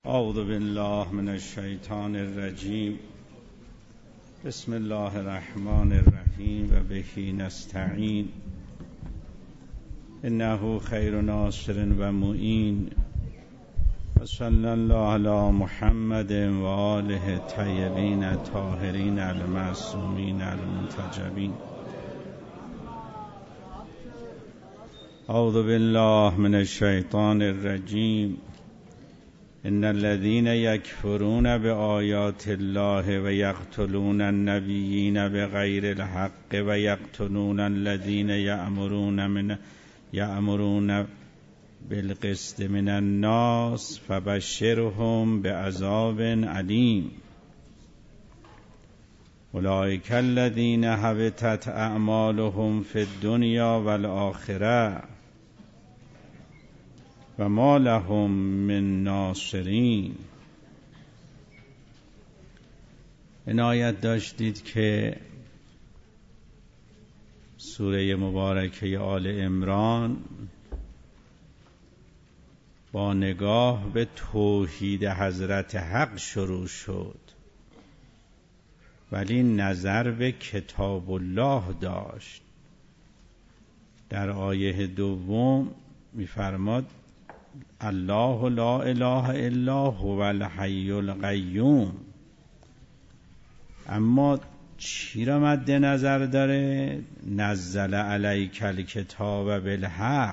اعوذ بالله من الشیطان الرجیم. بسم الله الرحمن الرحیم و به نستعین. انه خیر ناصر و معین. و صلی الله علی محمد و آله الطیبین الطاهرین المعصومین المنتجبین. اعوذ بالله من الشیطان الرجیم. ان الذين يكفرون بآيات الله ويقتلون النبيين بغير الحق ويقتلون الذين يأمرون بالقسط من الناس فبشرهم بعذاب أليم. أولئك الذين حبطت أعمالهم في الدنيا والآخرة و ما لهم من ناصرین. عنایت داشتید که سوره مبارکه آل عمران با نگاه به توحید حضرت حق شروع شد، ولی نظر به کتاب الله داشت. در آیه دوم می‌فرماد الله لا اله الا هو الحی القیوم. اما چی را مد نظر داره؟ نزل علیک الکتاب بالحق،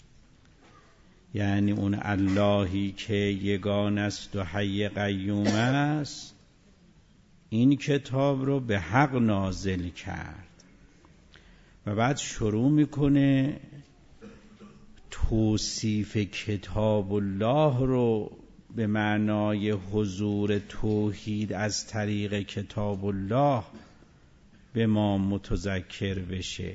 یعنی اون اللهی که یگانه است و حی قیوم است این کتاب رو به حق نازل کرد. و بعد شروع میکنه توصیف کتاب الله رو به معنای حضور توحید از طریق کتاب الله به ما متذکر بشه.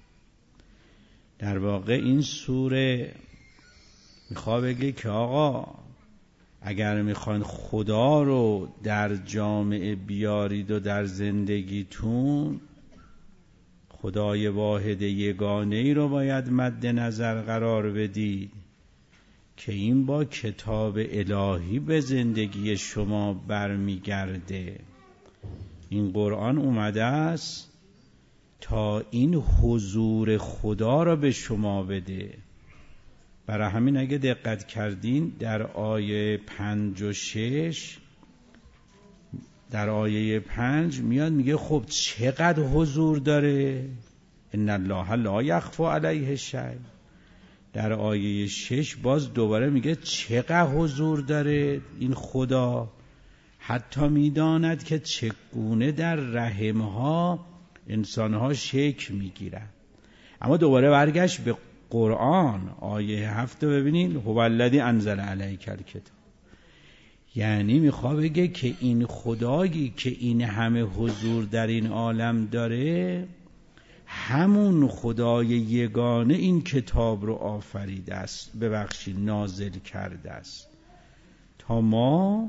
در واقع این سوره میخواد بگه که آقا اگر میخواین خدا رو در جامعه بیارید و در زندگیتون، خدای واحد یگانه ای رو باید مد نظر قرار بدید که این با کتاب الهی به زندگی شما برمیگرده. این قرآن اومده است تا این حضور خدا را به شما بده. برای همین اگه دقت کردین در آیه 5 و 6، در آیه 5 میاد میگه خب چقدر حضور داره؟ ان الله لا یخفی علیه شیء. در آیه 6 باز دوباره میگه چقدر حضور داره این خدا، حتی میداند که چگونه در رحمها انسانها شکل میگیرن. اما دوباره برگشت به قرآن. آیه 7 رو ببینید، هو الذی انزل علیک الکتاب. یعنی میخواد بگه که این خدایی که این همه حضور در این عالم داره همون خدای یگانه این کتاب رو آفریده است، نازل کرده است تا ما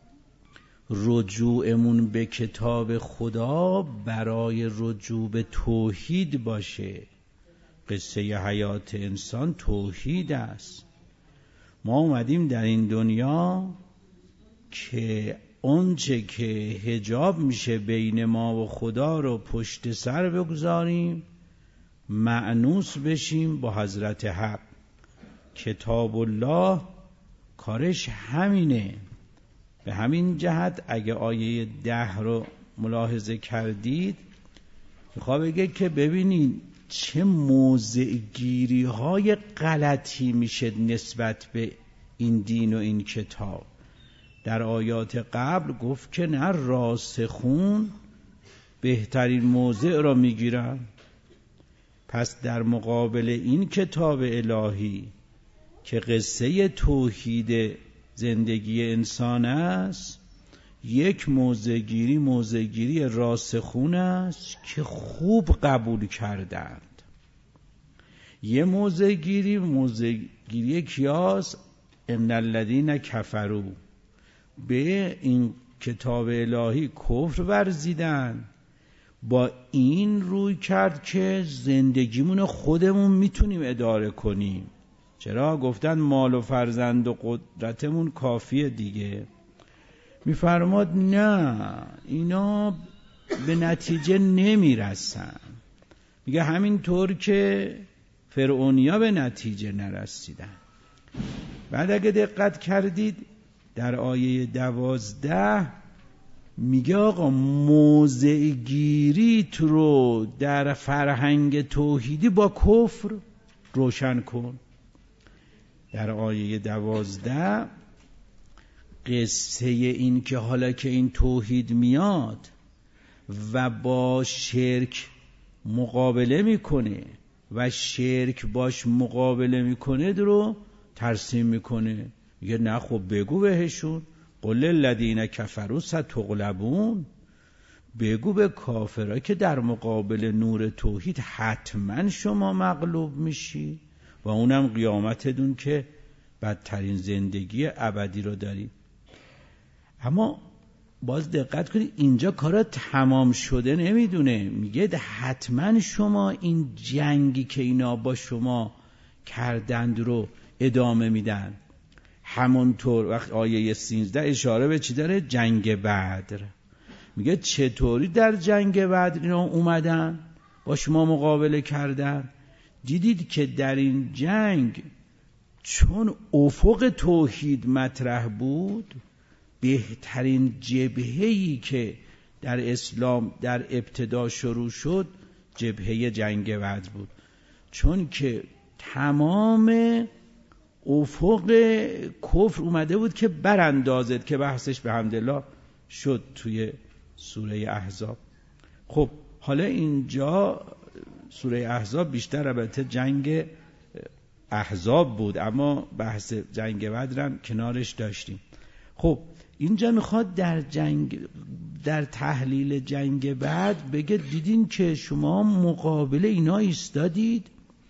رجوعمون به کتاب خدا برای رجوع به توحید باشه. قصه حیات انسان توحید است. ما اومدیم در این دنیا که اونچه که حجاب میشه بین ما و خدا رو پشت سر بگذاریم، مأنوس بشیم با حضرت حق. کتاب الله کارش همینه. به همین جهت اگه آیه 10 رو ملاحظه کردید میخواد بگه که ببینید چه موضع‌گیری های غلطی میشه نسبت به این دین و این کتاب. در آیات قبل گفت که نه، راسخون بهترین موضع را میگیرن. پس در مقابل این کتاب الهی که قصه توحید زندگی انسان است، یک موضع‌گیری راسخون است که خوب قبول کردند. یه موضع‌گیری کیاس؟ ان الذین کفروا، به این کتاب الهی کفر ورزیدن، با این روی کرد که زندگیمون خودمون میتونیم اداره کنیم. چرا؟ گفتن مال و فرزند و قدرتمون کافیه دیگه. میفرماد نه، اینا به نتیجه نمیرسن. میگه همینطور که فرعونیا به نتیجه نرسیدن. بعد اگه دقت کردید در آیه 12 میگه آقا موضع گیریت رو در فرهنگ توحیدی با کفر روشن کن. در آیه 12 قصه این که حالا که این توحید میاد و با شرک مقابله میکنه و شرک باش مقابله میکنه رو ترسیم میکنه. میگه نه خب بگو بهشون قل للذین کفروا ستغلبون، بگو به کافرها که در مقابل نور توحید حتما شما مغلوب میشی و اونم قیامتتون که بدترین زندگی ابدی رو داری. اما باز دقت کنید اینجا کارا تمام شده نمیدونه، میگه حتما شما این جنگی که اینا با شما کردند رو ادامه میدن. همونطور وقت آیه 13 اشاره به چی داره؟ جنگ بدر. میگه چطوری در جنگ بدر اینا اومدن با شما مقابله کردن؟ دیدید که در این جنگ چون افق توحید مطرح بود، بهترین جبهه‌ای که در اسلام در ابتدا شروع شد جبهه جنگ بدر بود، چون که تمام افق کفر اومده بود که براندازد، که بحثش به حمدالله شد توی سوره احزاب. خب حالا اینجا سوره احزاب بیشتر البته جنگ احزاب بود، اما بحث جنگ بدر هم کنارش داشتیم. خب اینجا میخواد در تحلیل جنگ بعد بگه دیدین که شما مقابل اینا ایستادید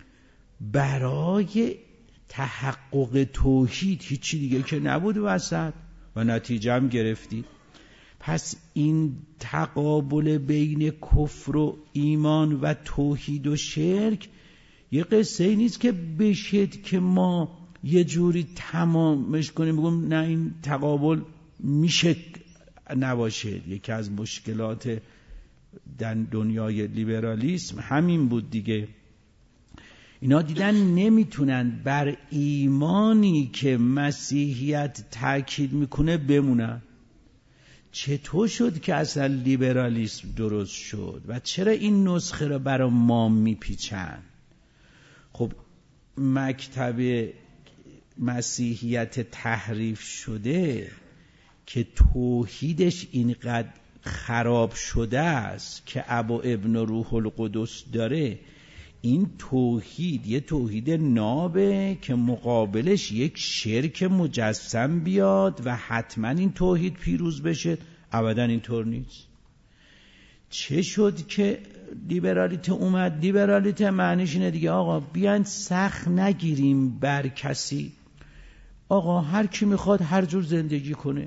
برای تحقق توحید، هیچی دیگه که نبود وسط، و نتیجه هم گرفتید. پس این تقابل بین کفر و ایمان و توحید و شرک یه قصه ای نیست که بشد که ما یه جوری تمامش کنیم بگم نه این تقابل میشه نباشه. یکی از مشکلات در دنیای لیبرالیسم همین بود دیگه. اینا دیدن نمیتونن بر ایمانی که مسیحیت تاکید میکنه بمونن. چطور شد که اصلا لیبرالیسم درست شد و چرا این نسخه رو برای ما میپیچن؟ خب مکتب مسیحیت تحریف شده که توحیدش اینقدر خراب شده است که ابا ابن روح القدس داره، این توحید یه توحید نابه که مقابلش یک شرک مجسم بیاد و حتما این توحید پیروز بشه. ابدا اینطور نیست. چه شد که لیبرالیته اومد؟ لیبرالیته معنیش اینه دیگه آقا بیاین سخت نگیریم بر کسی، آقا هر کی میخواد هر جور زندگی کنه.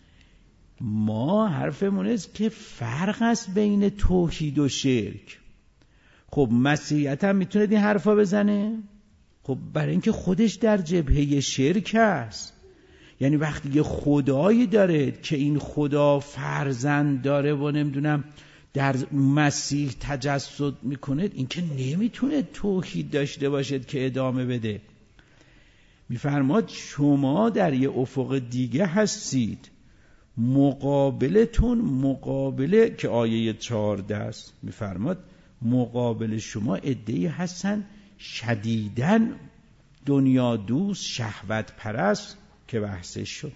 ما حرفمون است که فرق است بین توحید و شرک. خب مسیحیت هم میتونه این حرفا بزنه؟ خب برای اینکه خودش در جبهه شرک است. یعنی وقتی یه خدایی داره که این خدا فرزند داره و نمیدونم در مسیح تجسد میکنه، این که نمیتونه توحید داشته باشد که ادامه بده. میفرماد شما در یه افق دیگه هستید، مقابلتون مقابله که آیه 14 است. میفرماد مقابل شما عده‌ای هستن شدیداً دنیا دوست شهوت پرست که بحثش شد.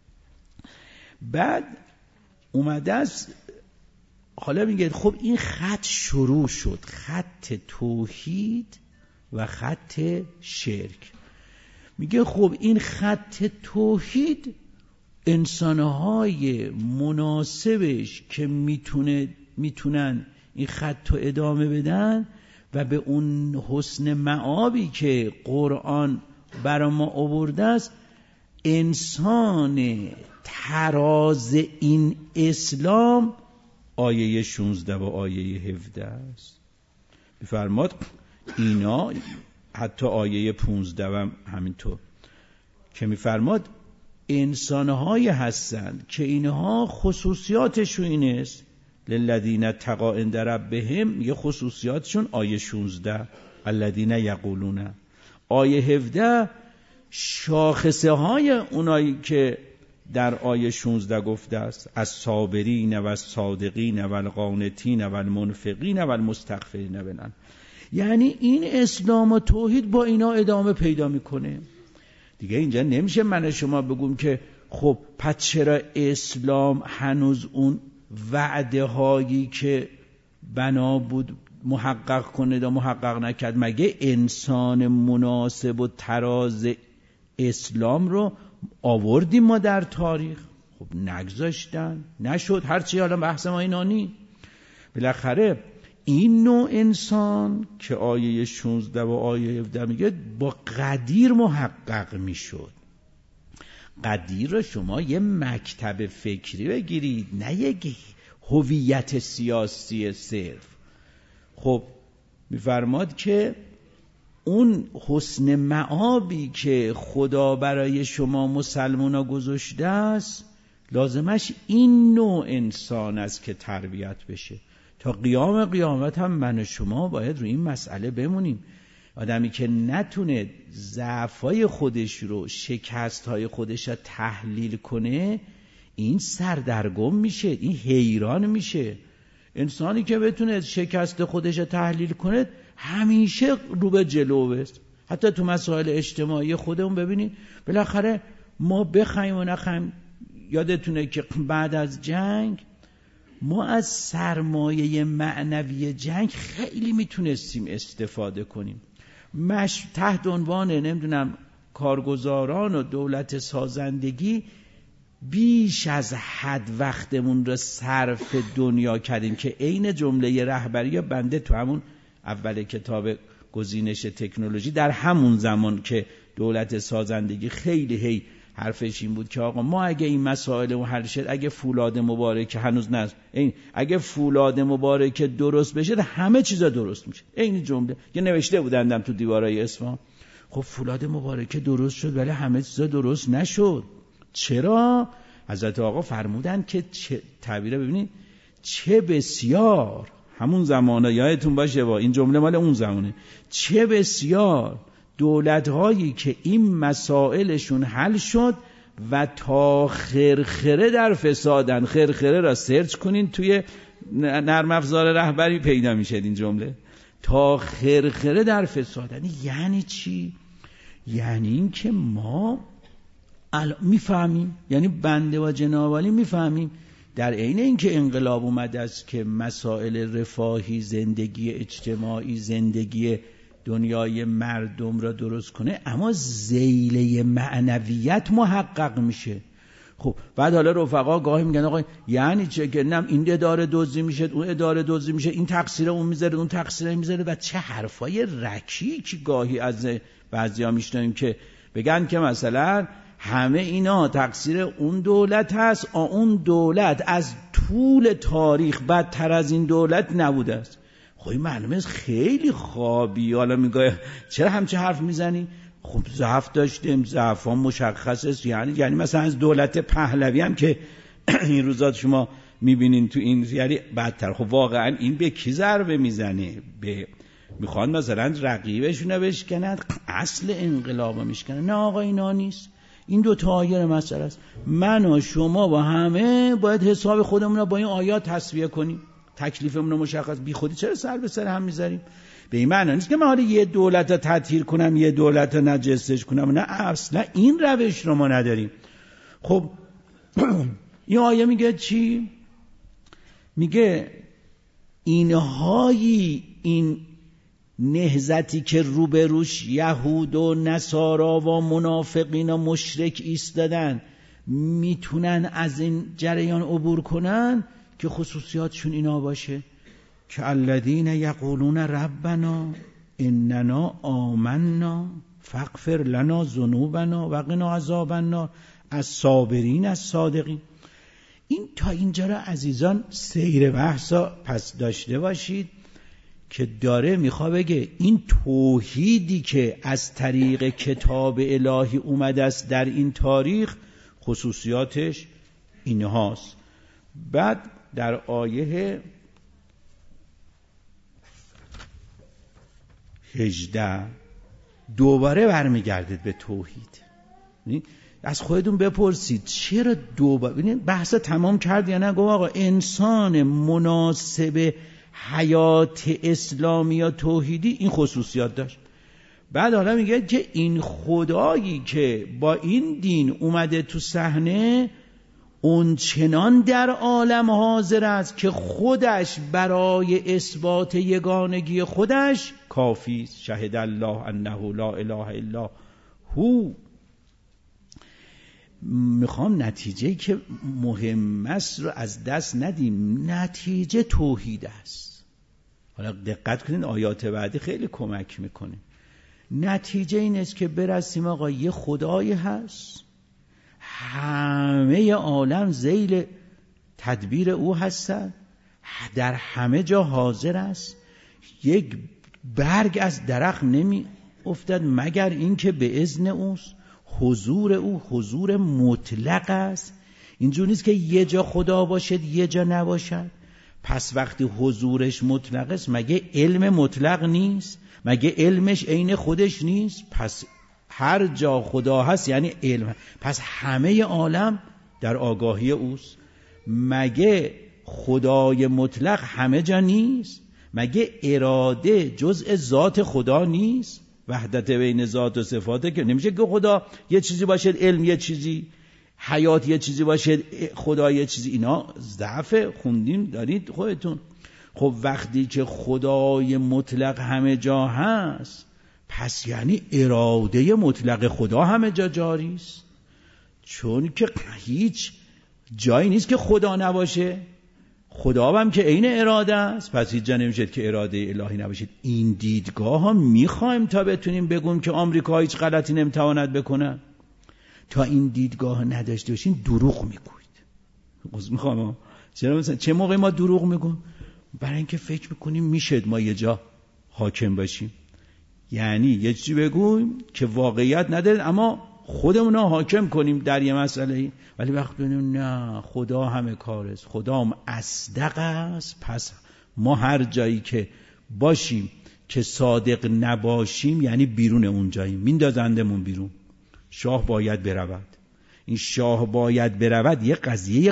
بعد اومده است حالا میگه خب این خط شروع شد، خط توحید و خط شرک. میگه خب این خط توحید انسانهای مناسبش که میتونن این خط رو ادامه بدن و به اون حسن معابی که قرآن برای ما آورده است، انسان تراز این اسلام آیه 16 و آیه 17 است. بفرماد اینا حتی آیه 15 هم همینطور که میفرماد انسانهایی هستند که اینها خصوصیاتشون این است للذین اتقوا عند ربهم، یه خصوصیاتشون آیه 16 الذین یقولون، آیه 17 شاخصه های اونایی که در آیه 16 گفته است الصابرین و الصادقین و القانتین و المنفقین و المستغفرین بالله. یعنی این اسلام و توحید با اینا ادامه پیدا میکنه دیگه. اینجا نمیشه من شما بگم که خب پس چرا اسلام هنوز اون وعده هایی که بنا بود محقق کنه دا محقق نکرد؟ مگه انسان مناسب و تراز اسلام رو آوردیم ما در تاریخ؟ خب نگذاشتن، نشد. هرچی حالا بحث ما اینا نی. بالاخره این نوع انسان که آیه 16 و آیه 17 میگه با قدیر محقق میشد. قدیر رو شما یه مکتب فکری بگیرید، نه یک هویت سیاسی صرف. خب میفرماد که اون حسن معابی که خدا برای شما مسلمونا گذاشته است لازمش این نوع انسان است که تربیت بشه. تا قیام قیامت هم من و شما باید روی این مسئله بمونیم. آدمی که نتونه ضعف‌های خودش رو، شکست‌های خودش رو تحلیل کنه، این سردرگم میشه، این حیران میشه. انسانی که بتونه شکست خودش رو تحلیل کنه همیشه رو به جلو است. حتی تو مسائل اجتماعی خودمون ببینید بالاخره ما بخوایم و نخوایم، یادتونه که بعد از جنگ ما از سرمایه معنوی جنگ خیلی میتونستیم استفاده کنیم. تحت عنوان نمیدونم کارگزاران و دولت سازندگی بیش از حد وقتمون رو صرف دنیا کردیم که عین جمله رهبری بنده تو همون اول کتاب گزینش تکنولوژی در همون زمان که دولت سازندگی خیلی حرفش این بود که آقا ما اگه این مسائل رو حل شد، اگه فولاد مبارک هنوز نه، اگه فولاد مبارک درست بشه همه چیزا درست میشه. این جمله که نوشته بودندم تو دیوارای اصفهان. خب فولاد مبارک درست شد ولی همه چیزا درست نشد. چرا؟ حضرت آقا فرمودن که تعبیره ببینید چه بسیار، همون زمانه یادتون باشه با این جمله مال اون زمانه، چه بسیار دولت‌هایی که این مسائلشون حل شد و تا خرخره در فسادن. خرخره را سرچ کنین توی نرم افزار رهبری پیدا میشه این جمله. تا خرخره در فسادن یعنی چی؟ یعنی این که ما میفهمیم، یعنی بنده و جنابعالی میفهمیم در عین اینکه انقلاب اومده است که مسائل رفاهی، زندگی اجتماعی، زندگی دنیای مردم را درست کنه، اما ذیله معنویت محقق میشه. خب بعد حالا رفقا گاهی میگن آقا یعنی چه که نم این اداره دزدی میشه، اون اداره دزدی میشه، این تقصیر اون میذاره، اون تقصیر میذاره، و چه حرفای رکیکی گاهی از بعضیا میشنویم که بگن که مثلا همه اینا تقصیر اون دولت هست، اون دولت از طول تاریخ بدتر از این دولت نبوده است. خب این معلومه خیلی خوابی. حالا میگه چرا همچه حرف میزنی؟ خب ضعف داشتیم، ضعف ها مشخص است. یعنی مثلا از دولت پهلوی هم که این روزات شما میبینین تو این یعنی بدتر. خب واقعا این به کی ضربه میزنه؟ میخوان مثلا رقیبشون بشکنند، اصل انقلاب میشکنن. نه آقا اینا نیست. این دو تا آیه مسئله است. من و شما با همه باید حساب خودمون رو با این آیات تسویه کنیم. تکلیفمون رو مشخص. بی خودی چرا سر به سر هم میذاریم؟ به این معنی نیست که من حالا یه دولت رو تطهیر کنم، یه دولت رو نجسش کنم. نه اصلا این روش رو ما نداریم. خب این آیه میگه چی؟ میگه این نهضتی که روبروش یهود و نصارا و منافقین و مشرک ایستادن میتونن از این جریان عبور کنن که خصوصیاتشون اینا باشه که الذین یقولون ربنا اننا آمنا فاغفر لنا ذنوبنا و قنا عذاب النار الصابرین الصادقین. این تا اینجا را عزیزان سیر بحثا پس داشته باشید که داره میخواد بگه این توحیدی که از طریق کتاب الهی اومده است در این تاریخ خصوصیاتش اینهاست. بعد در آیه 18 دوباره برمیگردید به توحید. از خودتون بپرسید چرا دوباره بحث تمام کرد یا نه؟ گفت آقا انسان مناسب حیات اسلامی یا توحیدی این خصوصیات داشت. بعد حالا میگه که این خدایی که با این دین اومده تو صحنه اون چنان در عالم حاضر است که خودش برای اثبات یگانگی خودش کافی است. شهد الله انه لا اله الا هو. میخوام نتیجه‌ای که مهم است رو از دست ندیم. نتیجه توحید است. حالا دقت کنید آیات بعدی خیلی کمک میکنه. نتیجه این است که برسیم آقا یه خدایی هست، همه عالم ذیل تدبیر او هستند، در همه جا حاضر است، یک برگ از درخت نمی افتد مگر اینکه به اذن اوست. حضور او حضور مطلق است. اینجور نیست که یه جا خدا باشد یه جا نباشد. پس وقتی حضورش مطلق است مگه علم مطلق نیست؟ مگه علمش عین خودش نیست؟ پس هر جا خدا هست یعنی علم. پس همه عالم در آگاهی اوست. مگه خدای مطلق همه جا نیست؟ مگه اراده جزء ذات خدا نیست؟ وحدت بین ذات و صفاته که نمیشه که خدا یه چیزی باشد علم یه چیزی، حیات یه چیزی باشد خدا یه چیزی. اینا ضعف خوندیم دارید خودتون. خب وقتی که خدای مطلق همه جا هست پس یعنی اراده مطلق خدا همه جا جاری است، چون که هیچ جایی نیست که خدا نباشه. خدا هم که عین اراده است، پس هیچ جا نمیشه که اراده الهی نباشید. این دیدگاه ها میخوایم تا بتونیم بگیم که آمریکا هیچ غلطی نمیتواند بکنه. تا این دیدگاه نداشته باشین دروغ میگوید. میخوام چرا مثلا چه موقع ما دروغ میگیم؟ برای اینکه فکر میکنیم میشه ما یه جا حاکم باشیم، یعنی یه چیزی بگویم که واقعیت نداره اما خودمون رو حاکم کنیم در یه مسئله. ولی وقت ببینیم نه خدا همه کار است، خدا هم اصدق است، پس ما هر جایی که باشیم که صادق نباشیم یعنی بیرون اون جاییم، میندازندمون بیرون. شاه باید برود. این شاه باید برود یه قضیه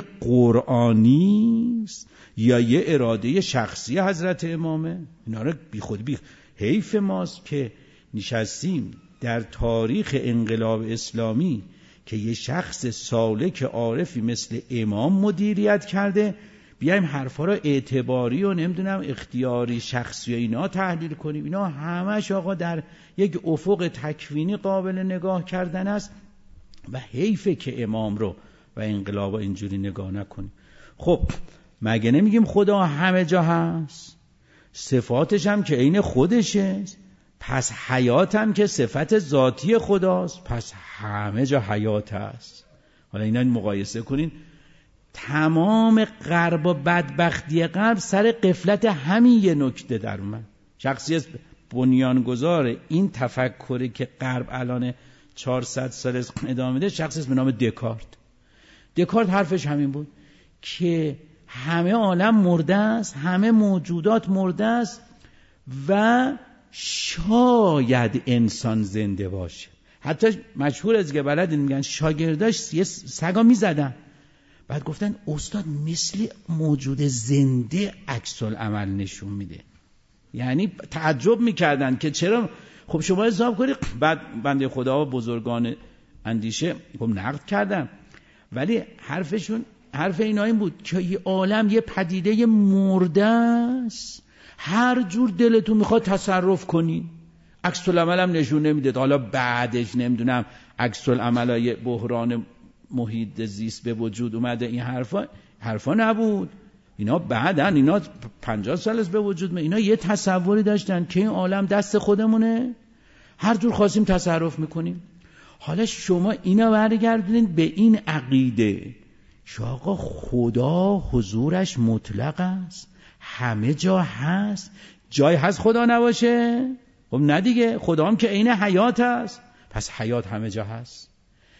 قرآنی است یا یه اراده شخصی حضرت امامه؟ اینا رو بی خود بی حیف ماست که نشستیم در تاریخ انقلاب اسلامی که یه شخص سالک عارفی مثل امام مدیریت کرده بیایم حرفا رو اعتباری و نمیدونم اختیاری شخصی و اینا تحلیل کنیم. اینا همش آقا در یک افق تکوینی قابل نگاه کردن است و حیفه که امام رو و انقلاب اینجوری نگاه نکنیم. خب مگه نمیگیم خدا همه جا هست؟ صفاتش هم که عین خودشه، پس حیات هم که صفت ذاتی خداست، پس همه جا حیات هست. حالا اینا مقایسه کنین. تمام غرب و بدبختی غرب سر غفلت همین یه نکته در من. شخصی است بنیانگذار این تفکری که غرب الان 400 سال ادامه میده، شخصی است به نام دکارت. دکارت حرفش همین بود که همه عالم مرده است، همه موجودات مرده است و شاید انسان زنده باشه. حتی مشهور از که بلدین میگن شاگرداش یه سگا میزدن، بعد گفتن استاد مثل موجود زنده عکس العمل نشون میده. یعنی تعجب میکردن که چرا. خب شما حساب کنید. بعد بنده خدا و بزرگان اندیشه خب نقد کردن، ولی حرفشون حرف اینا این بود که یه عالم یه پدیده مرده است، هر جور دلتون میخواد تصرف کنی. عکس العمل هم نشون نمیده. حالا بعدش نمیدونم عکس العملای بحران محیط زیست به وجود اومده، این حرفا نبود. اینا بعدن، اینا 50 سال است به وجود میاد. اینا یه تصوری داشتن که این عالم دست خودمونه، هر جور خواستیم تصرف میکنیم. حالا شما اینا برگردونین به این عقیده که آقا خدا حضورش مطلق است، همه جا هست، جای هست خدا نباشه؟ خب نه دیگه، خدا هم که عین حیات هست، پس حیات همه جا هست.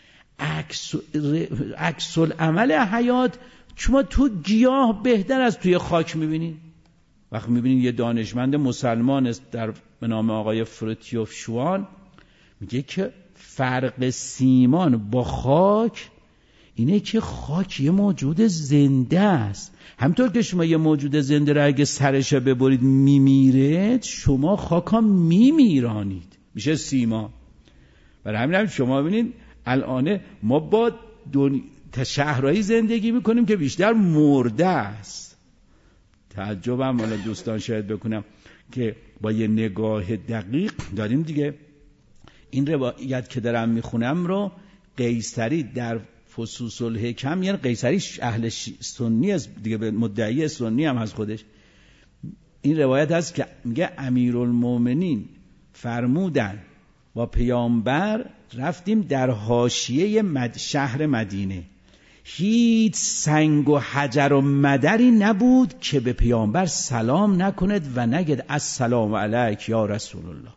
عکس العمل حیات شما تو گیاه بهتر از توی خاک میبینید. وقتی میبینید یه دانشمند مسلمان است به نام آقای فروتیوف شوان میگه که فرق سیمان با خاک اینه که خاک یه موجود زنده است. همطور که شما یه موجود زنده را اگه سرش ببرید میمیره، شما خاک ها میمیرانید، میشه سیمان. برای همین هم شما ببینید الان ما با شهرهایی زندگی میکنیم که بیشتر مرده است. تعجبم حالا دوستان شاید بکنم که با یه نگاه دقیق داریم دیگه. این روایت که دارم میخونم رو قیصری در فصوص الحکم، یعنی قیصری اهل سنی است دیگه، مدعی سنی هم از خودش، این روایت هست که میگه امیرالمومنین فرمودن با پیامبر رفتیم در حاشیه شهر مدینه، هیچ سنگ و حجر و مدری نبود که به پیامبر سلام نکند و نگد السلام علیک یا رسول الله.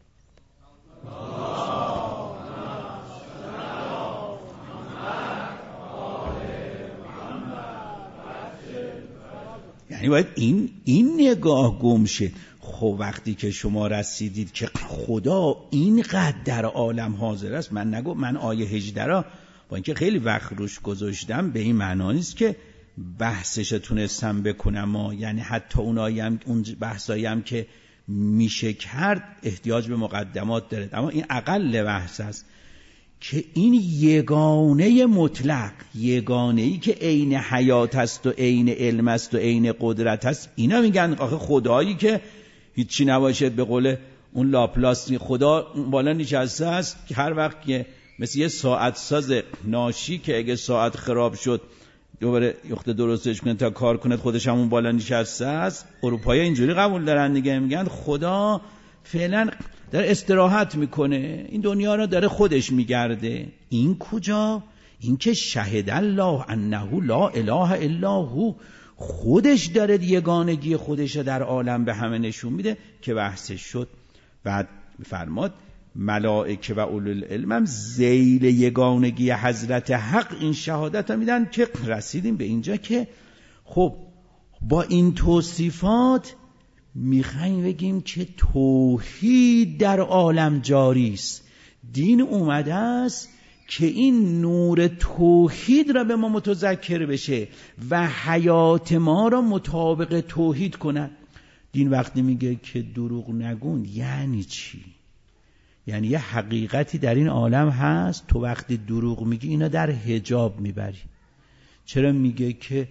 یعنی باید این نگاه گم شه. خب وقتی که شما رسیدید که خدا اینقدر در عالم حاضر است، من آیه 18 را با اینکه خیلی وقت روش گذاشتم به این معنا نیست که بحثش تونستم بکنم، یعنی حتی اون بحثایی هم که میشه کرد احتیاج به مقدمات داره، اما این اقل بحث است که این یگانه مطلق، یگانه‌ای که عین حیات است و عین علم است و عین قدرت است، اینا میگن آخه خدایی که هیچی نباشد، به قول اون لاپلاس خدا بالا نشسته است که هر وقت که مثل یه ساعت ساز ناشی که اگه ساعت خراب شد دوباره یخته درستش کنه تا کار کنه، خودش همون بالا نشسته است. اروپایی اینجوری قبول دارن دیگه، میگن خدا فعلا داره استراحت میکنه، این دنیا رو داره خودش میگرده. این کجا؟ این که شهد الله انه لا اله الا هو، خودش داره یگانگی خودش در عالم به همه نشون میده که بحثش شد. بعد فرماد ملائکه و اولوالعلم هم ذیل یگانگی حضرت حق این شهادت هم میدن که رسیدیم به اینجا که خب با این توصیفات میخوایم بگیم که توحید در عالم جاری است. دین اومده است که این نور توحید را به ما متذکر بشه و حیات ما را مطابق توحید کنه. دین وقتی میگه که دروغ نگون یعنی چی؟ یعنی یه حقیقتی در این عالم هست، تو وقتی دروغ میگی اینا در حجاب میبری. چرا میگه که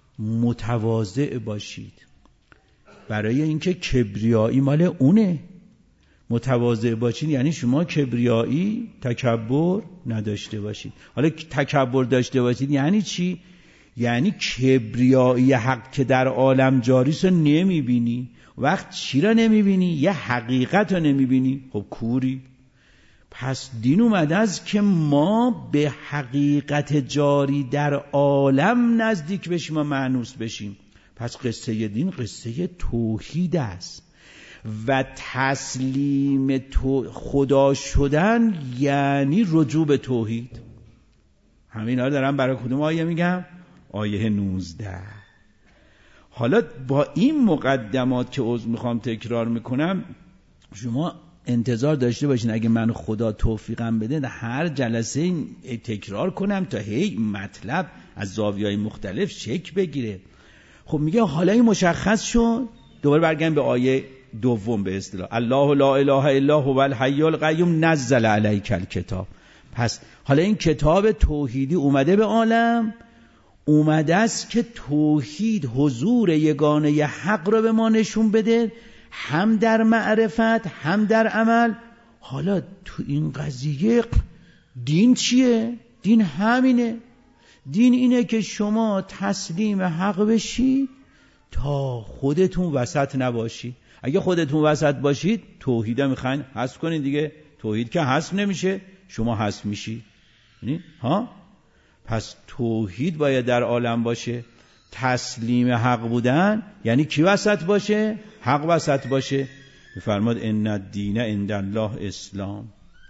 متواضع باشید؟ برای اینکه کبریایی مال اونه. متواضع باشید یعنی شما کبریایی، تکبر نداشته باشید. حالا تکبر داشته باشید یعنی چی؟ یعنی کبریایی حق که در عالم جاریست رو نمیبینی. وقت چی را نمیبینی؟ یه حقیقت رو نمیبینی. خب کوری. پس دین اومده است که ما به حقیقت جاری در عالم نزدیک بشیم و مانوس بشیم. پس قصه دین قصه توحید است و تسلیم خدا شدن یعنی رجوع به توحید. همین ها دارم برای کدوم آیه میگم؟ آیه 19. حالا با این مقدمات که میخوام تکرار میکنم، شما انتظار داشته باشین اگه من خدا توفیقم بده هر جلسه تکرار کنم تا هی مطلب از زاویه‌های مختلف شکل بگیره. خب میگه حالا این مشخص شد، دوباره برگردیم به آیه دوم به اصطلاح الله لا اله الا هو الحی القیوم نزل علیک الکتاب. پس حالا این کتاب توحیدی اومده به عالم، اومده است که توحید حضور یگانه حق رو به ما نشون بده، هم در معرفت هم در عمل. حالا تو این قضیه دین چیه؟ دین همینه. دین اینه که شما تسلیم حق بشید تا خودتون وسط نباشید. اگه خودتون وسط باشید توحیده میخواین حذف کنید دیگه. توحید که حذف نمیشه، شما حذف میشی. پس توحید باید در عالم باشه. تسلیم حق بودن یعنی کی وسط باشه؟ حق وسط باشه. میفرماد ان الدین عند الله اسلام.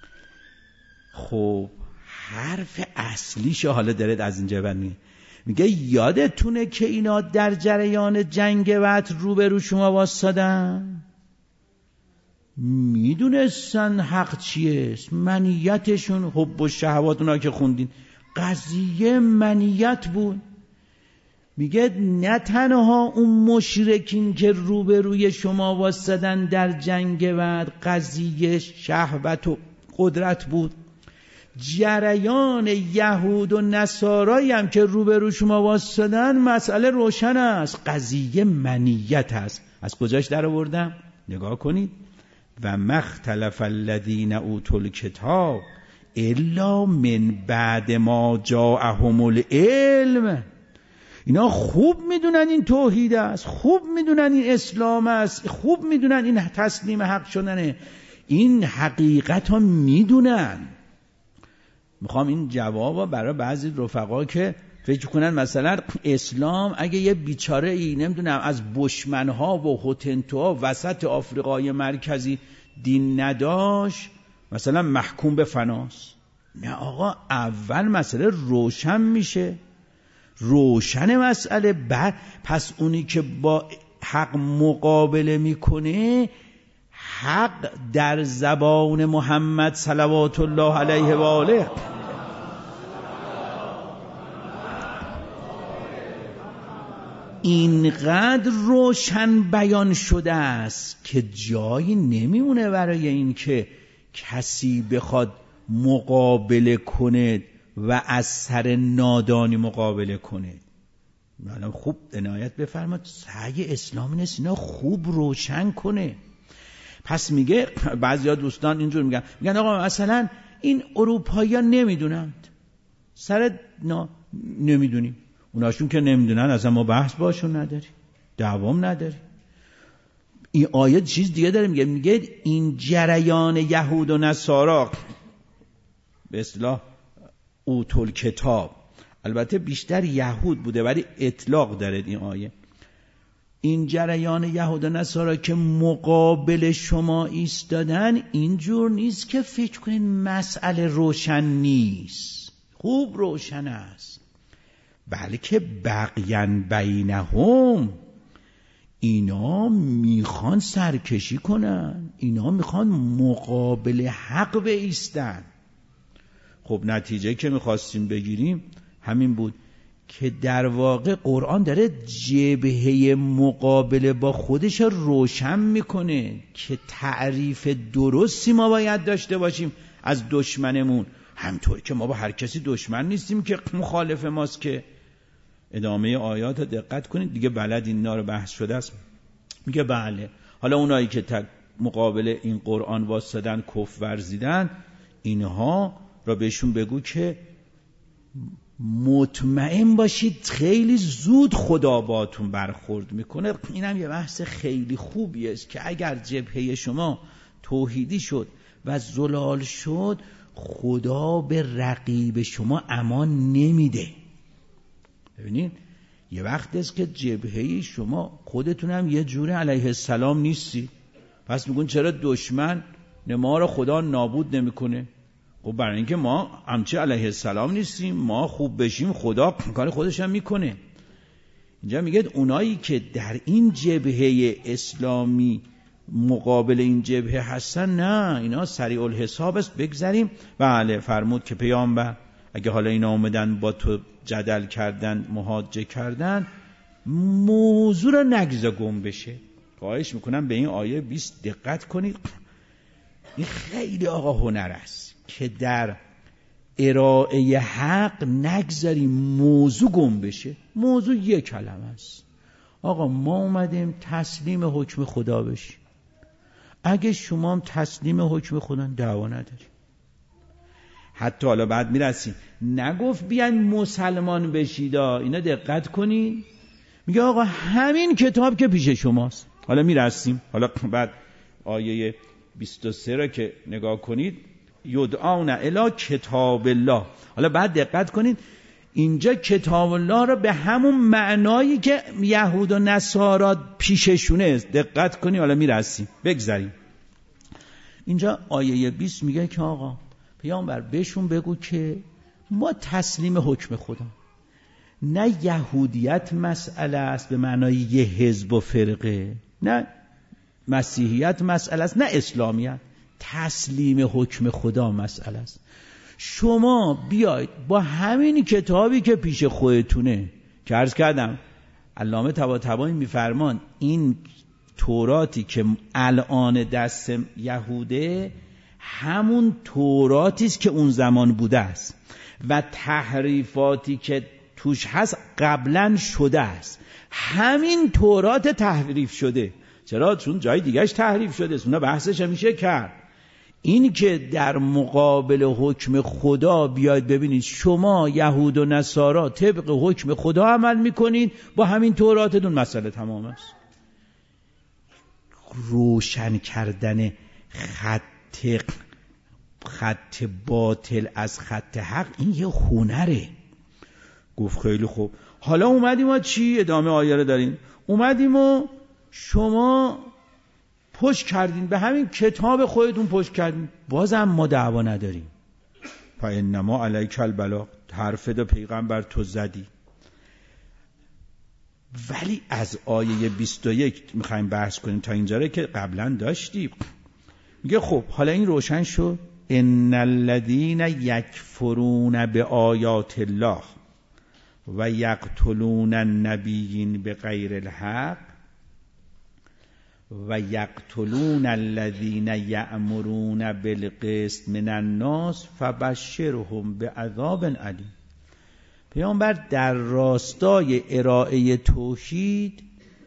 خب حرف اصلیشو حالا دارید از اینجا برمی میگه یادتونه که اینا در جریان جنگ بدر روبرو شما واسادن، میدونستن حق چیه، منیتشون حب و شهوات، اونا که خوندین قضیه منیت بود. میگه نه تنها اون مشرکین که روبروی شما واسادن در جنگ بدر قضیه شهوت و قدرت بود، جریان یهود و نصارایی هم که روبرو شما واسادن مسئله روشن است، قضیه منیت است. از کجاش در آوردم؟ نگاه کنید. و مختلف الذین اوتوا الکتاب الا من بعد ما جاءهم العلم. اینا خوب میدونن این توحید است، خوب میدونن این اسلام است، خوب میدونن این تسلیم حق شدنه، این حقیقت ها میدونن. میخوام این جوابا برای بعضی رفقا که فکر کنن مثلا اسلام اگه یه بیچاره ای نمیدونم از بشمنها و هوتنتوها وسط آفریقای مرکزی دین نداشت مثلا محکوم به فناست. نه آقا، اول مسئله روشن میشه، روشن مسئله. بعد پس اونی که با حق مقابله میکنه، حق در زبان محمد صلوات الله علیه و آله اینقدر روشن بیان شده است که جایی نمیمونه برای این که کسی بخواد مقابله کنه و از سر نادانی مقابله کنه. معلوم خوب عنایت بفرماد، سعی اسلام نیست اینا خوب روشن کنه. پس میگه بعضیا دوستان اینجور میگن آقا مثلا این اروپایی‌ها نمیدونند، سر نمیدونیم. اوناشون که نمیدونن اصلا ما بحث باشون نداریم، دوام نداریم. این آیه چیز دیگه داره میگه این جریان یهود و نصارا به اصطلاح اوتول کتاب، البته بیشتر یهود بوده ولی اطلاق داره این آیه، این جریان یهود و نصارا که مقابل شما ایستادن اینجور نیست که فکر کنین مسئله روشن نیست، خوب روشن است، بلکه بغیان بینهم، اینا میخوان سرکشی کنن، اینا میخوان مقابل حق بایستن. خب نتیجه که میخواستیم بگیریم همین بود که در واقع قرآن داره جبهه مقابله با خودش روشن میکنه که تعریف درستی ما باید داشته باشیم از دشمنمون، همطور که ما با هر کسی دشمن نیستیم که مخالف ماست. که ادامه آیات دقت کنید دیگه، بلد اینا رو بحث شده است. میگه بله، حالا اونایی که مقابل این قرآن واسدن کفر ورزیدن، اینها را بهشون بگو که مطمئن باشید خیلی زود خدا باتون برخورد میکنه. اینم یه بحث خیلی خوبی است که اگر جبهه شما توحیدی شد و زلال شد، خدا به رقیب شما امان نمیده. ببینید یه وقت است که جبهه شما خودتون هم یه جوره علیه السلام نیستی، پس میگون چرا دشمن ما رو خدا نابود نمیکنه؟ خب برای اینکه ما همچه علیه السلام نیستیم، ما خوب بشیم خدا کار خودش هم میکنه. اینجا میگه اونایی که در این جبهه اسلامی مقابل این جبهه هستن، نه اینا سریع الحساب است، بگذاریم. بله فرمود که پیامبر اگه حالا اینا اومدن با تو جدل کردن، محاجه کردن، موضوع رو نگذار گم بشه. خواهش میکنم به این آیه 20 دقت کنید. این خیلی آقا هنر است که در ارائه حق نگذاریم موضوع گم بشه. موضوع یک کلمه است، آقا ما اومدیم تسلیم حکم خدا بشیم. اگه شما هم تسلیم حکم خدا، دعوا نداریم. حتی حالا بعد میرسیم، نگفت بیان مسلمان بشید، اینا دقت کنین. میگه آقا همین کتاب که پیش شماست. حالا میرسیم، حالا بعد آیه 23 را که نگاه کنید، یدعون الی کتاب الله. حالا بعد دقت کنید، اینجا کتاب الله را به همون معنایی که یهود و نصارا پیششونه، دقت کنی، حالا میرسیم، بگذاریم. اینجا آیه 20 میگه که آقا پیامبر بهشون بگو که ما تسلیم حکم خدا، نه یهودیت مسئله است به معنای یه حزب و فرقه، نه مسیحیت مسئله است، نه اسلامیت. تسلیم حکم خدا مسئله است. شما بیاید با همین کتابی که پیش خودتونه که عرض کردم علامه طباطبایی میفرمان این توراتی که الان دست یهوده همون توراتی است که اون زمان بوده است و تحریفاتی که توش هست قبلا شده است. همین تورات تحریف شده. چرا؟ چون جای دیگهش تحریف شده است، اونا بحثش میشه کرد. این که در مقابل حکم خدا بیاید ببینید شما یهود و نصارا طبق حکم خدا عمل میکنید، با همین توراتتون مسئله تمام است. روشن کردن خط باطل از خط حق این یه هنره. گفت خیلی خوب، حالا اومدیم و چی؟ ادامه آیه رو داریم. اومدیم و شما پشت کردین به همین کتاب خودتون، پشت کردین، بازم ما دعوا نداریم. فانما علیک البلاغ، حرف ده پیغمبر تو زدی. ولی از آیه 21 میخوایم بحث کنیم، تا اینجا که قبلا داشتیم. میگه خب حالا این روشن شد. ان الذین یکفرون بآیات الله و یقتلون النبیین بغیر الحق و یقتلون الذین یأمرون بالقسط من الناس فبشرهم بعذاب علیم. پیامبر در راستای ارائه توحید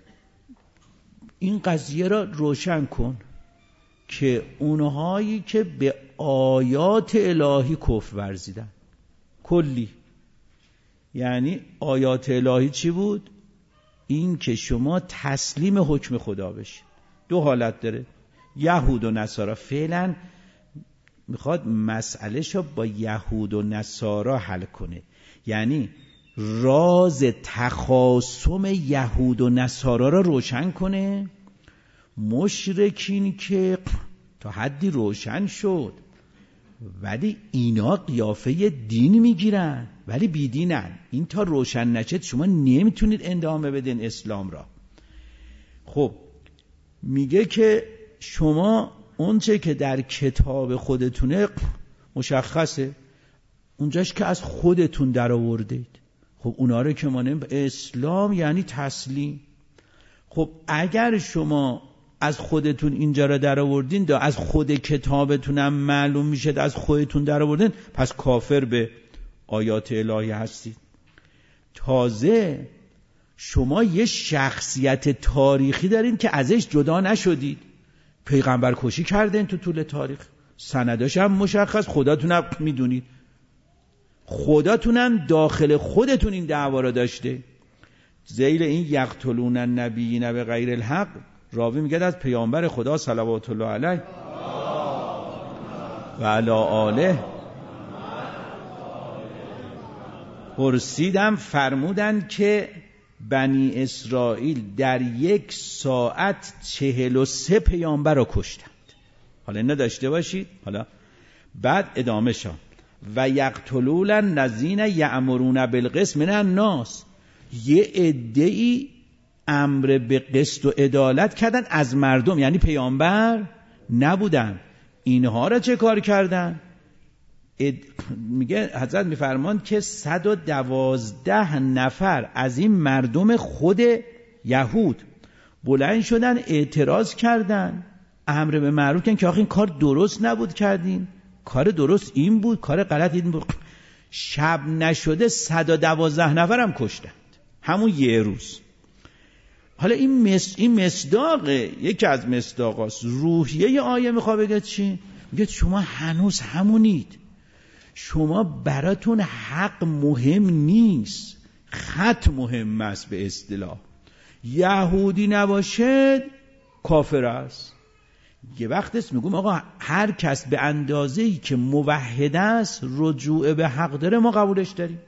این قضیه را روشن کن که اونهایی که به آیات الهی کفر ورزیدن، کلی، یعنی آیات الهی چی بود؟ این که شما تسلیم حکم خدا بشید. دو حالت داره. یهود و نصارا فعلا میخواد مسئله شو با یهود و نصارا حل کنه، یعنی راز تخاصم یهود و نصارا را روشن کنه. مشرکین که تا حدی روشن شد، ولی اینا قیافه دین میگیرن ولی بیدینن. این تا روشن نشد شما نمیتونید ادامه بدین اسلام را. خب میگه که شما اونچه که در کتاب خودتونه مشخصه، اونجاش که از خودتون در آوردید. خب اونا رو که ما اسلام یعنی تسلیم. خب اگر شما از خودتون اینجا را در آوردین، از خود کتابتونم معلوم میشه از خودتون در آوردین، پس کافر به آیات الهی هستید. تازه شما یه شخصیت تاریخی دارین که ازش جدا نشدید. پیغمبر کشی کردین تو طول تاریخ، سنداش هم مشخص، خداتونم میدونید، خداتونم داخل خودتون این دعوا را داشته. ذیل این یقتلون النبیین بغیر الحق، راوی میگه از پیامبر خدا صلوات الله علیه و علی آله پرسیدم، فرمودن که بنی اسرائیل در 1 ساعت 43 پیامبر رو کشتند. حالا اینا داشته باشید. حالا بعد ادامه شد و یقتلون الذین یأمرون بالقسط من الناس، یه عده‌ای امر به قسط و عدالت کردن از مردم، یعنی پیامبر نبودن. اینها را چه کار کردن؟ میگه حضرت میفرمان که 112 نفر از این مردم خود یهود بلند شدن اعتراض کردن، امر به معروف کردن که آخه این کار درست نبود کردین، کار درست این بود، کار غلط این بود. شب نشده 112 نفر هم کشتند همون یه روز. حالا این مصداق، یکی از مصداقاست. روحیه آیه میخواد بگه چی؟ میگه شما هنوز همونید، شما براتون حق مهم نیست، خط مهم است. به اصطلاح یهودی نباشد کافر است. یه وقت است میگم آقا هر کس به اندازه‌ای که موحد است رجوع به حق داره ما قبولش داریم.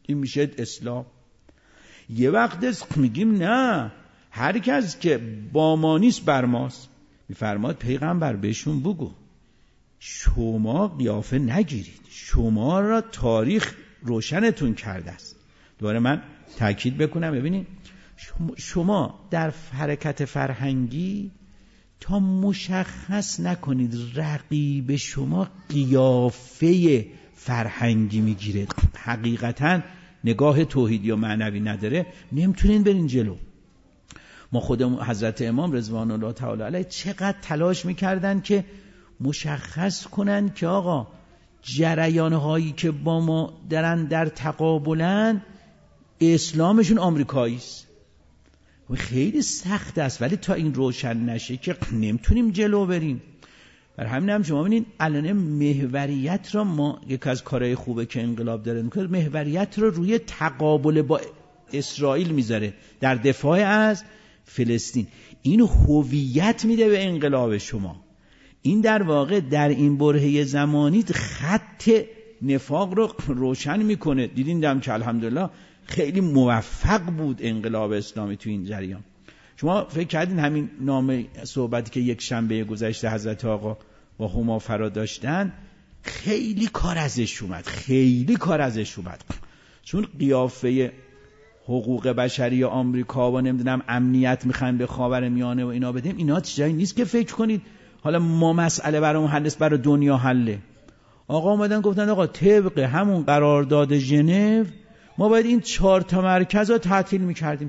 این میشه اسلام. یه وقت میگیم نه، هر کس که با ما نیست بر ماست. میفرماد پیغمبر بهشون بگو شما قیافه نگیرید، شما را تاریخ روشنتون کرده است. دوباره من تاکید بکنم، ببینید شما در حرکت فرهنگی تا مشخص نکنید رقیب شما قیافه فرهنگی میگیره، حقیقتا نگاه توحیدی و معنوی نداره، نمیتونین برین جلو. ما خودمون حضرت امام رضوان الله تعالی علیه چقدر تلاش میکردن که مشخص کنن که آقا جریانهایی که با ما درن در تقابلن اسلامشون آمریکایی است. خیلی سخت است، ولی تا این روشن نشه که نمیتونیم جلو بریم. برای همین هم شما ببینید الان محوریت را ما، یک از کارهای خوبه که انقلاب داره میکنه، محوریت را روی تقابل با اسرائیل میذاره در دفاع از فلسطین. این هویت میده به انقلاب شما. این در واقع در این برهه زمانی خط نفاق رو روشن میکنه. دیدین دم که الحمدلله خیلی موفق بود انقلاب اسلامی تو این جریان. شما فکر کردین همین نامه صحبتی که یک شنبه گذشته حضرت آقا با هما فرا داشتن خیلی کار ازش اومد، چون قیافه حقوق بشری آمریکا و نمیدونم امنیت میخوایم به خاورمیانه و اینا بدیم، اینا چیزایی نیست که فکر کنید حالا ما مسئله برامون حل است، برای دنیا حله. آقا اومدن گفتن آقا طبق همون قرارداد ژنو ما باید این 4 مرکز رو تعطیل کردیم.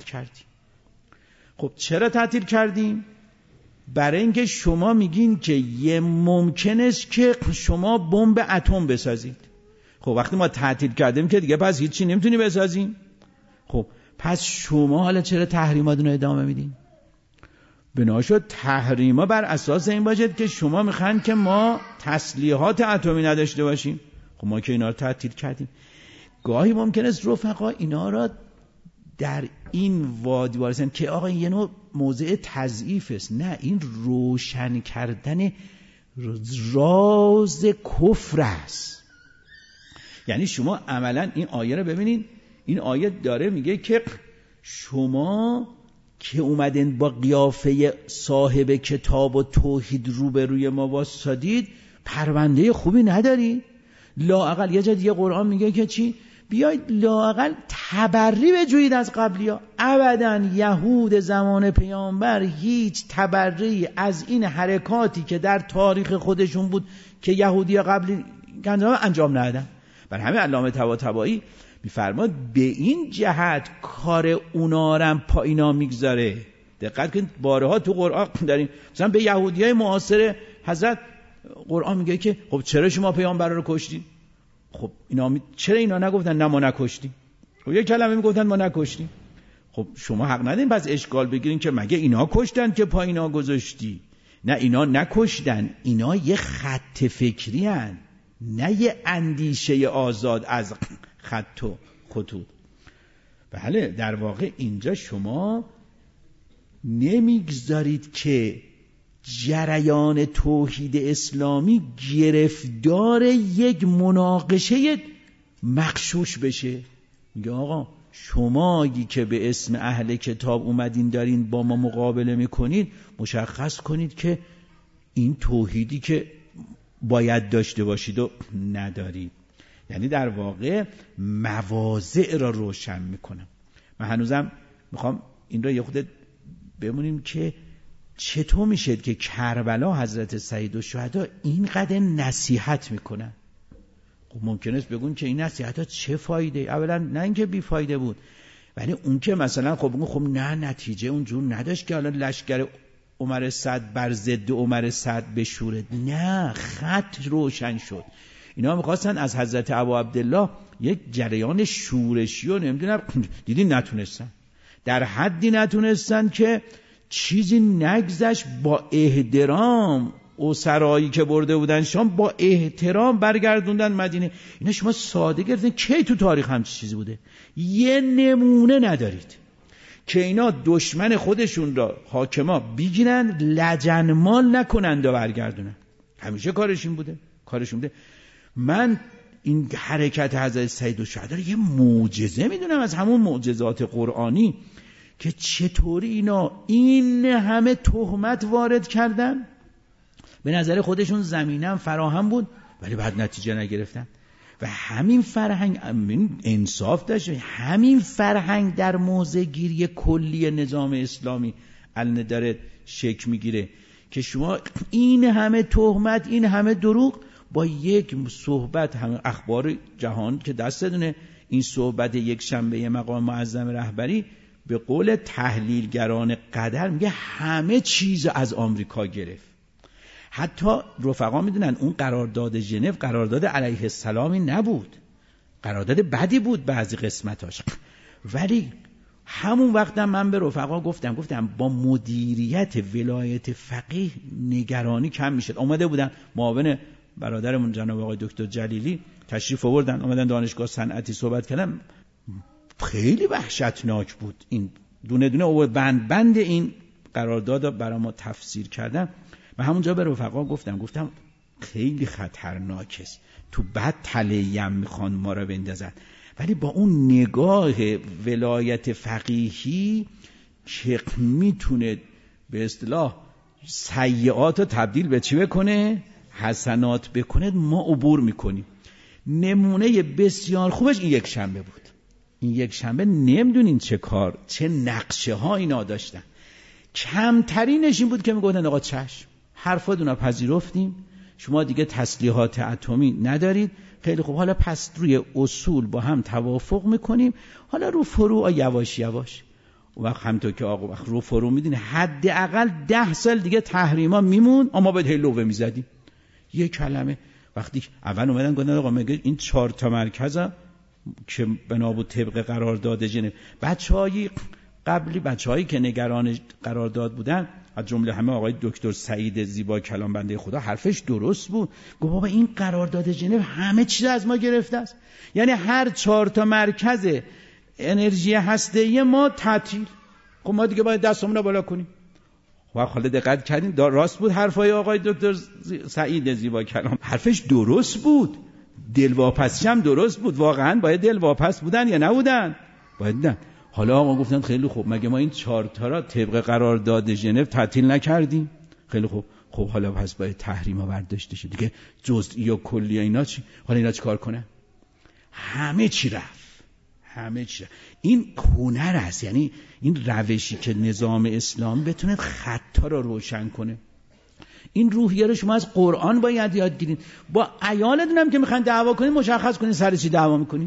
خب چرا تعطیل کردیم؟ برای اینکه شما میگین که یه ممکن است که شما بمب اتم بسازید. خب وقتی ما تعطیل کردیم که دیگه پس هیچی نمیتونی بسازیم. خب پس شما حالا چرا تحریماتون رو ادامه میدین؟ بناشد تحریما بر اساس این باشد که شما میخواین که ما تسلیحات اتمی نداشته باشیم. خب ما که اینا رو تعطیل کردیم. گاهی ممکن است رفقا اینا را در این وادی وارسن که آقا یه نوع موضع تضعیف است. نه، این روشن کردن راز کفر است. یعنی شما عملا این آیه رو ببینید، این آیه داره میگه که شما که اومدن با قیافه صاحب کتاب و توحید روبروی ما واسادید پرونده خوبی نداری. لااقل یه جا دیگه قرآن میگه که چی؟ بیایید لااقل تبری بجویید از قبلیا. ابداً یهود زمان پیامبر هیچ تبری از این حرکاتی که در تاریخ خودشون بود که یهودی قبلی انجام ندادن. بر همه علامه طباطبایی میفرماد به این جهت کار اونا رو پایینا میگذاره. دقت کنید بارها تو قرآن داریم مثلا به یهودیای معاصر حضرت قرآن میگه که خب چرا شما پیامبر رو کشتید؟ خب چرا اینا نگفتن نه ما نکشتیم؟ خب یک کلمه میگفتن ما نکشتیم. خب شما حق ندارین پس اشکال بگیرین که مگه اینا کشتن که پایینا گذاشتی؟ نه، اینا نکشتن، اینا یه خط فکری هن، نه یه اندیشه آزاد از خط و خطوط. بله در واقع اینجا شما نمیگذارید که جریان توحید اسلامی گرفتار یک مناقشه مغشوش بشه. میگه آقا شمایی که به اسم اهل کتاب اومدین دارین با ما مقابله میکنید، مشخص کنید که این توحیدی که باید داشته باشید و ندارید. یعنی در واقع مواضع را روشن میکنم. من هنوزم میخوام این را یه خود بمونیم که چطور میشه که کربلا حضرت سیدالشهدا اینقدر نصیحت میکنن. خب ممکنه است بگون که این نصیحت ها چه فایده؟ اولا نه اینکه بی فایده بود، ولی اون که مثلا خب نه نتیجه اونجور نداشت که حالا لشکر عمر سعد بر ضد عمر سعد بشوره. نه، خط روشن شد. اینا میخواستن از حضرت ابو عبدالله یک جریان شورشی و نمیدونم، دیدین نتونستن، در حدی نتونستن که چیزی نگذشت با احترام اسرایی که برده بودن شام با احترام برگردوندن مدینه. اینا شما ساده گرفتین کی تو تاریخ همچین چیزی بوده؟ یه نمونه ندارید که اینا دشمن خودشون را حاکما بگیرن لجنمال نکنند و برگردونن. همیشه کارشون بوده. من این حرکت حضرت سید الشهدا یه معجزه میدونم از همون معجزات قرآنی که چطوری اینا این همه تهمت وارد کردن. به نظر خودشون زمینم فراهم بود ولی بعد نتیجه نگرفتن. و همین فرهنگ انصاف داشت، همین فرهنگ در موضع گیری کلی نظام اسلامی الان داره شکل میگیره که شما این همه تهمت، این همه دروغ با یک صحبت، همه اخبار جهان که دستتونه، این صحبت یک شنبه مقام معظم رهبری به قول تحلیلگران قدر میگه همه چیز از آمریکا گرفت. حتی رفقا میدونن اون قرارداد ژنو قرارداد علیه السلامی نبود، قرارداد بدی بود بعضی قسمتاش، ولی همون وقتم من به رفقا گفتم با مدیریت ولایت فقیه نگرانی کم میشد. اومده بودن معاون برادرمون جناب آقای دکتر جلیلی تشریف آوردن، اومدن دانشگاه صنعتی صحبت کردن، خیلی وحشتناک بود. این دونه دونه بند این قرارداد برای ما تفسیر کردن. و همونجا به رفقا گفتم خیلی خطرناک است، تو بد تله‌ام میخوان ما رو بندازن. ولی با اون نگاه ولایت فقیهی که میتونه به اصطلاح سیئات رو تبدیل به چی بکنه؟ حسنات بکنه، ما عبور میکنیم. نمونه بسیار خوبش این یک شنبه بود. این یک شنبه نمیدونین چه نقشه ها اینا داشتن. کمترینش این بود که میگفتن آقا چشم، حرفاتون رو پذیرفتیم، شما دیگه تسلیحات اتمی ندارید، خیلی خوب، حالا پس روی اصول با هم توافق میکنیم، حالا رو فروع یواش یواش. و همونطور که آقا وقت رو فروع میدونی حداقل 10 سال دیگه تحریما میمون، اما باید هلوه میزدیم. یه کلمه وقتی اول اومدن گفتن آقا میگه این 4 تا مرکزه که بنابود طبق قرارداد ژنو، بچه‌هایی که نگران قرارداد بودن از جمله همه آقای دکتر سعید زیبا کلام بنده خدا حرفش درست بود. گفت بابا این قرارداد ژنو همه چیز از ما گرفته است، یعنی هر 4 تا مرکز انرژی هسته‌ای ما تعطیل. خب ما دیگه باید دستمون رو بالا کنیم. و حالا دقت کردین راست بود حرفای آقای دکتر سعید زیبا کلام، حرفش درست بود، دلواپسی هم درست بود. واقعا باید دلواپس بودن یا نبودن؟ باید بودن. حالا آقا گفتن خیلی خوب، مگه ما این 4 تا را طبق قرارداد ژنو تعطیل نکردیم؟ خیلی خوب، خب حالا پس باید تحریما برداشته شه دیگه، جزئی یا کلی اینا چی؟ حالا اینا چیکار کنه؟ همه چی رفت. این هنر است، یعنی این روشی که نظام اسلام بتونه خطا رو روشن کنه. این روحیه رو شما از قرآن باید یاد گیرید. با عیالتون هم که میخواین دعوا کنید مشخص کنید سر چی دعوا میکنید.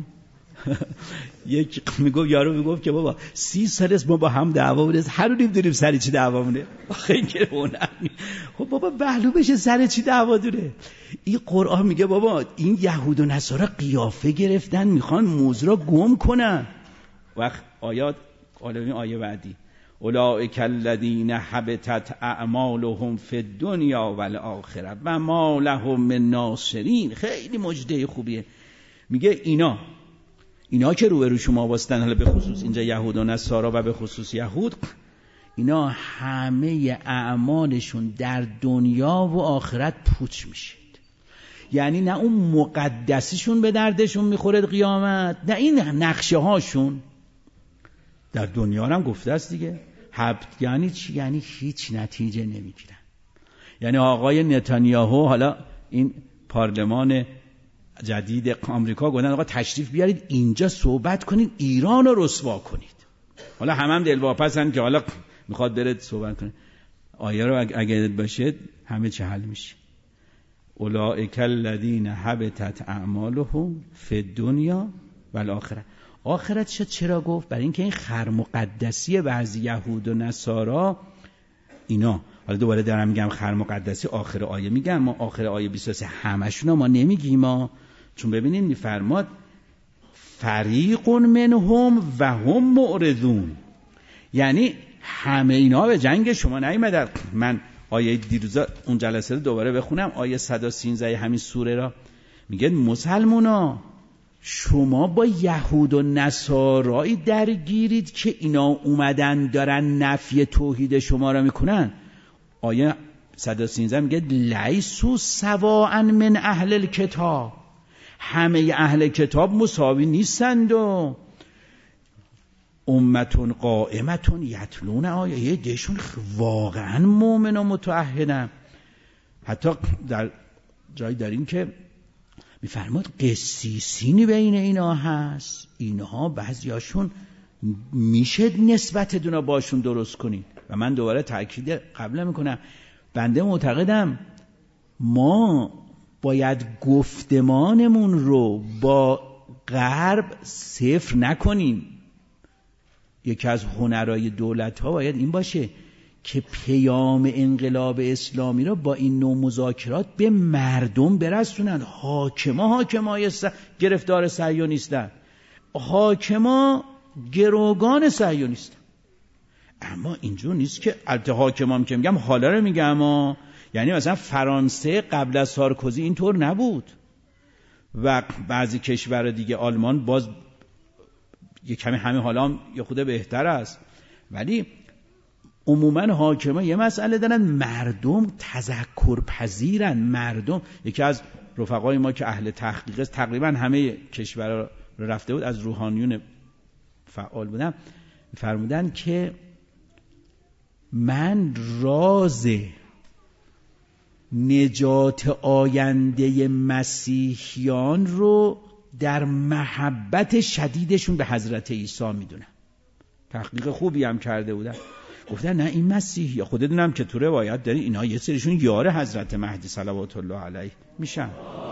یک یارو میگفت که بابا 30 سال است ما با هم دعوا بوده، هر روز نمیدونیم سر چی دعوا مونه. آخه که هنر. خب بابا بهلو بشه سر چی دعوا داره؟ این قرآن میگه بابا این یهود و نصارا قیافه گرفتن میخوان موضوع را گم کنن. وقت آیات این آیه بعدی اولئک الذین حبطت اعمالهم فی الدنیا والآخره و ما لهم من ناصرین. خیلی مژده خوبیه. میگه اینا که روبرو شما واسطن، حالا به خصوص اینجا یهود و نصارا و به خصوص یهود، اینا همه اعمالشون در دنیا و آخرت پوچ میشه. یعنی نه اون مقدسیشون به دردشون میخوره قیامت، نه این نقشه هاشون. در دنیا هم گفته است دیگه. یعنی چی؟ یعنی هیچ نتیجه نمیگیرن. یعنی آقای نتانیاهو، حالا این پارلمان جدید آمریکا گفتن آقا تشریف بیارید اینجا صحبت کنید، ایران رو رسوا کنید. حالا هم دلواپسن که حالا میخواد بره صحبت کنه. آیه رو اگه باشه همه چه حل میشه. اولئک الذین حبطت اعمالهم فی الدنیا والآخره. آخرت چرا گفت؟ برای اینکه این خر مقدسی بعضی یهود و نصارا اینا، حالا دوباره دارم میگم خر مقدسی آخر آیه میگم، ما آخر آیه 23 همشون ما نمیگیم ما، چون ببینید میفرماد فریق منهم و هم معرضون، یعنی همه اینا به جنگ شما نیومدن. من آیه دیروزا اون جلسه رو دوباره بخونم، آیه 113 همین سوره را میگه مسلمونا شما با یهود و نصارایی درگیرید که اینا اومدن دارن نفی توحید شما را میکنن. آیه 113 میگه لیسو سواء من اهل الکتاب، همه اهل کتاب مساوی نیستند و امتون قائمتون یتلون آیه دهشون واقعا مؤمن و متعهدن. حتی در جایی داریم که میفرماد قسیسینی بین اینا هست، اینها بعضیاشون میشه نسبت دونا باشون درست کنین. و من دوباره تأکید قبل میکنم، بنده معتقدم ما باید گفتمانمون رو با غرب صفر نکنیم. یکی از هنرهای دولت ها باید این باشه که پیام انقلاب اسلامی را با این نوع مذاکرات به مردم برسونن. حاکمای گرفتار صهیونیستن، حاکما گروگان صهیونیستن. اما اینجور نیست که البته حاکمام که میگم حالا رو میگم، یعنی مثلا فرانسه قبل از سارکوزی اینطور نبود و بعضی کشور دیگه، آلمان باز یه کمی همین حالا یه خود بهتر است، ولی عموما حاکما یه مسئله دارن، مردم تذکر پذیرن. مردم، یکی از رفقای ما که اهل تحقیق است، تقریبا همه کشورها رو رفته بود، از روحانیون فعال بودن، فرمودن که من راز نجات آینده مسیحیان رو در محبت شدیدشون به حضرت عیسی میدونم. تحقیق خوبی هم کرده بودن، گفتن نه این مسیحی، خودتونم که تو روایت داری اینا یه سریشون یار حضرت مهدی صلوات الله علیه میشن.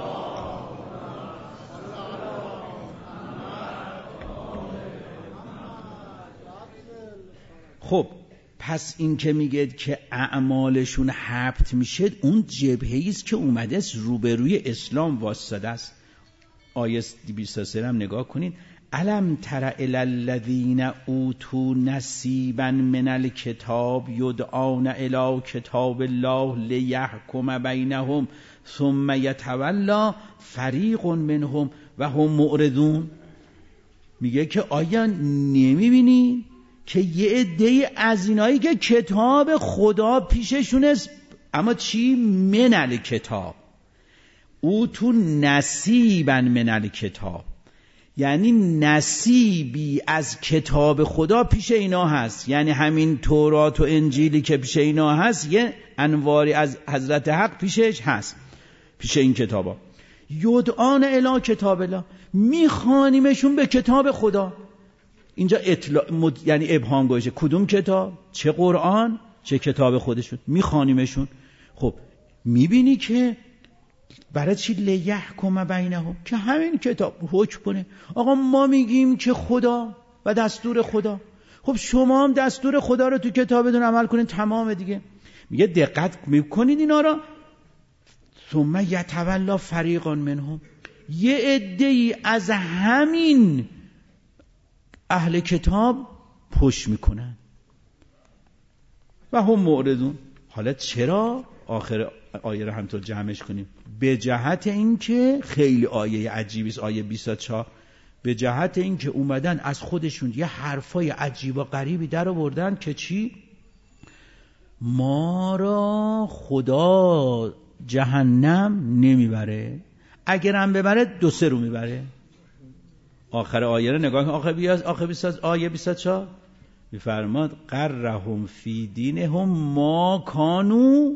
خب پس این که میگه که اعمالشون حبط میشه، اون جبهه‌ای است که اومده است روبروی اسلام واسطه است. آیه 23 هم نگاه کنین. الم تر الی الذین اوتوا نصیبا من الکتاب یدعون الی کتاب الله لیحکم بینهم ثم یتولی فریق منهم و هم معرضون. میگه که آیا نمیبینی که یه عده از اینایی که کتاب خدا پیششون است، اما چی؟ من الکتاب، اوتوا نصیبا من الکتاب، یعنی نصیبی از کتاب خدا پیش اینا هست. یعنی همین تورات و انجیلی که پیش اینا هست یه انواری از حضرت حق پیشش هست، پیش این کتابا. یدعون الی کتاب الله، میخوانیمشون به کتاب خدا. اینجا یعنی ابهام گوشه، کدوم کتاب؟ چه قرآن چه کتاب خودشون میخوانیمشون. خب میبینی که برای چی؟ لیحکم بینهم، که همین کتاب حکم کنه. آقا ما میگیم که خدا و دستور خدا، خب شما هم دستور خدا رو تو کتابتون عمل کنین، تمام دیگه. میگه دقت میکنید اینا را. ثم یتولی فریق منهم، یه عده‌ای از همین اهل کتاب پشت میکنن و هم معرضون. حالا چرا؟ آخر آیه رو همطور جمعش کنیم. به جهت اینکه خیلی آیه عجیبی است، آیه 24، به جهت اینکه اومدن از خودشون یه حرفای عجیب و غریبی در آوردن که چی؟ ما را خدا جهنم نمیبره، اگر هم ببره 2-3 رو میبره. آخر آیه رو نگاه کن، آیه 24 میفرماد قرهم فی دینهم ما کانوا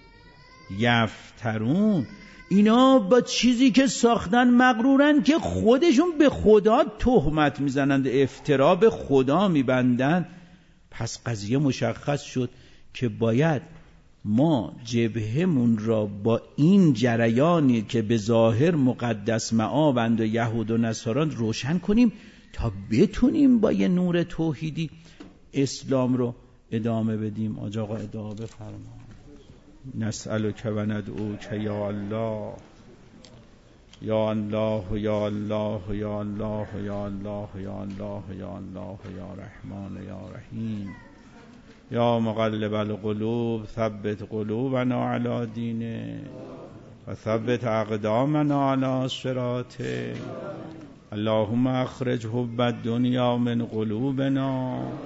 یفترون. اینا با چیزی که ساختن مغرورن که خودشون به خدا تهمت میزنند، افترا به خدا میبندن. پس قضیه مشخص شد که باید ما جبهمون را با این جریانی که به ظاهر مقدس مآبند و یهود و نصاران روشن کنیم تا بتونیم با یه نور توحیدی اسلام رو ادامه بدیم. آقا ادامه بفرما. نسألک و ندعوک یا الله یا الله یا الله یا الله یا الله یا الله یا الله یا رحمان یا رحیم یا مقلب القلوب ثبت قلوبنا علی دینه و ثبت اقدامنا علی صراطه. اللهم اخرج حب الدنیا من قلوبنا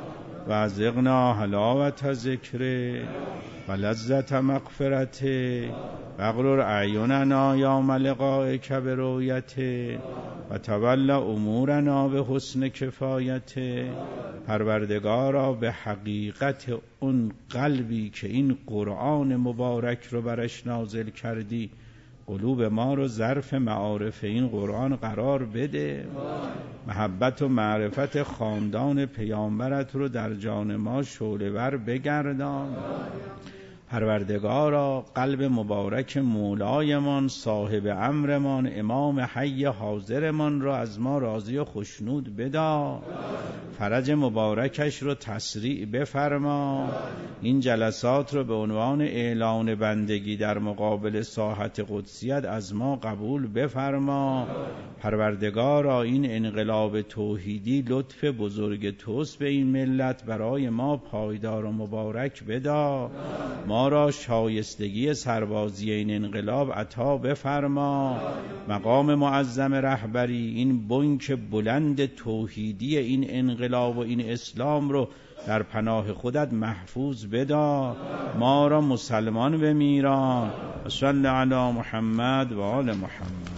و ازقنا حلاوت ذکره و لذت مغفرته و اغرر اعیننا یوم لقائک برؤیته و تول امورنا به حسن کفایته. پروردگارا به حقیقت اون قلبی که این قرآن مبارک رو برش نازل کردی قلوب ما رو ظرف معارف این قرآن قرار بده. محبت و معرفت خاندان پیامبرت رو در جان ما شعله‌ور بگردان. پروردگارا قلب مبارک مولایمان، صاحب امرمان، امام حی حاضرمان را از ما راضی و خشنود بدا. فرج مبارکش رو تسریع بفرما. این جلسات رو به عنوان اعلان بندگی در مقابل ساحت قدسیت از ما قبول بفرما. پروردگارا این انقلاب توحیدی لطف بزرگ توست به این ملت، برای ما پایدار و مبارک بدا. ما را شایستگی سربازی این انقلاب عطا بفرما. مقام معظم رهبری، این بنک بلند توحیدی این انقلاب و این اسلام رو در پناه خودت محفوظ بدا. ما را مسلمان بمیران. صلی علی محمد و آل محمد.